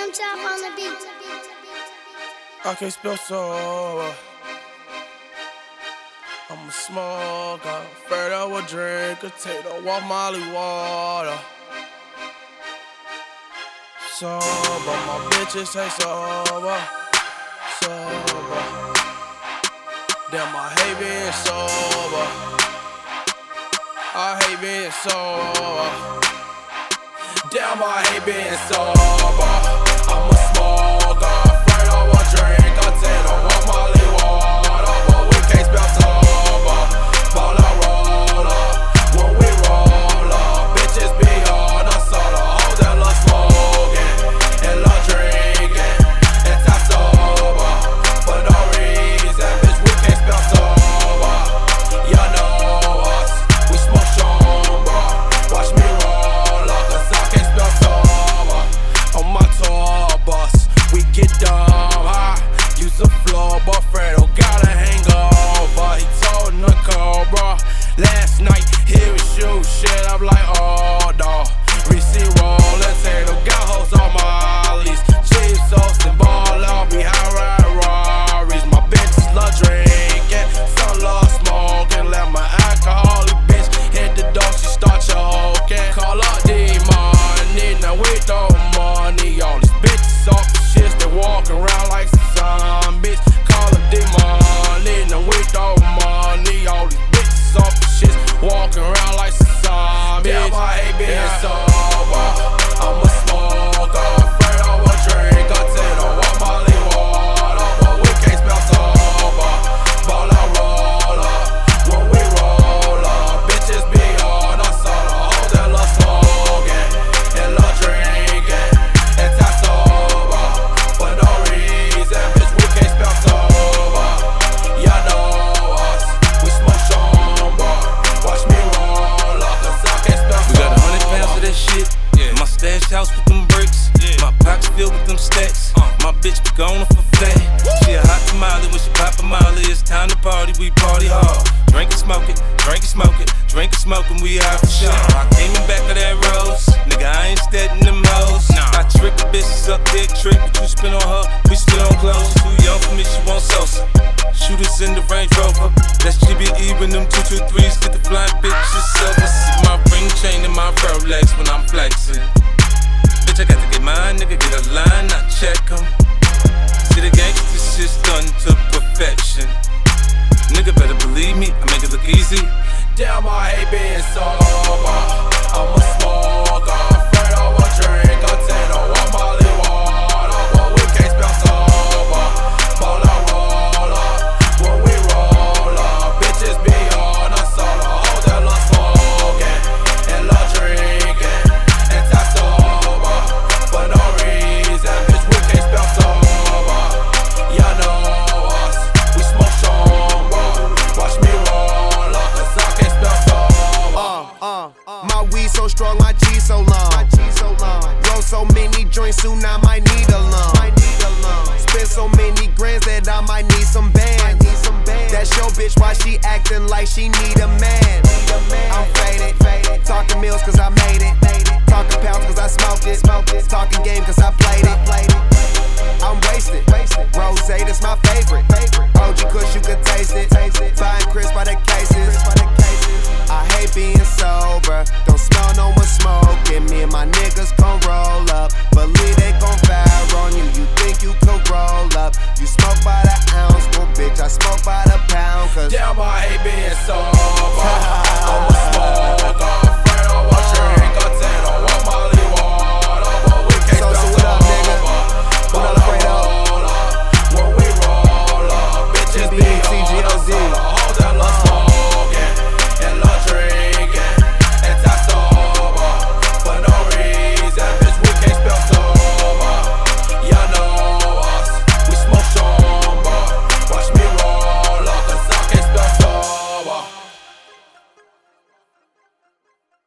Young Chop on the beat. I can't spell sober. I'm a smoker, afraid I will drink a tater, walk Molly water. Sober, my bitches say sober, sober. Damn, I hate being sober. I hate being sober. Damn, I hate being sober. I'm a smoker, afraid I will drink a tater, walk Molly water. But we can't spell sober. Ball I roll up, when we roll up, bitches be on the soda. Hoes that love smoking and love drinking and top sober for no reason. Bitch, we can't spell sober. Y'all know us, we smoke sober. Watch me roll up, cause I can't spell sober. On my tour bus, we get dumb high. Use the floor, but Fredo got a hangover. He told Nicole, bro, last night he was shoot shit. I'm like, oh, dawg. Reese rollin', Tato got hoes on Molly's. Cheap sauce and ball out behind riding Rarries. My bitches love drinking, some love smoking. Let my alcoholic bitch hit the door, she start choking. Call up D-Money, now we throw money. All these bitches off the shits, they walk around like some zombies. Call up D-Money, now we throw money. All these bitches off the shits, walking around like some zombies. Damn, I hate being sober. I'm a smoker, afraid I will drink a tater, walk Molly water. But we can't spell sober. Ball I roll up, when we roll up, bitches be on the soda. Hoes that love smoking and love drinking and top sober for no reason. Bitch, we can't spell sober. Y'all know us, we smoke sober. Watch me roll up, cause I can't spell sober. We got 100 pounds of that shit. Yeah. My stash house with them bricks. Yeah. My pockets filled with them stacks. My bitch be gone for flat. She a hot tamale when she pop a molly. It's time to party, we party hard. Drink and smoke it, drink and smoke it, drink and smoke 'em, we out for sure. I came in back of that rose. Nigga, I ain't steadin' them hoes. I trick a bitch, suck dick, trick. What you spin on her, we spin on clothes. Too young for me, she want Sosa. Shooters in the Range Rover. That's GBE when them 223s get the flying bitches silver. See my ring chain and my Rolex when I'm flexing. Bitch, I got to get mine, nigga, get a line, I check 'em. See the gangsta shit's done to perfection. Nigga better believe me, I make it look easy. Damn, I hate being sober. I'm a smoker, afraid I will drink a tater, walk Molly water. But we can't spell sober. Ball I roll up, when we roll up, bitches be on the soda. Hoes that love smoking and love drinking and top sober for no reason. Bitch, we can't spell sober. Y'all know us, we smoke sober. Watch me roll up, cause I can't spell sober. My weed so strong, my cheese so long. Roll so many joints, soon I might need a lung. Spend so many grands that I might need some bands. That's your bitch, why she acting like she need a man? I'm faded, talking meals cause I made it. Talking pounds cause I smoked it. Talking game cause I played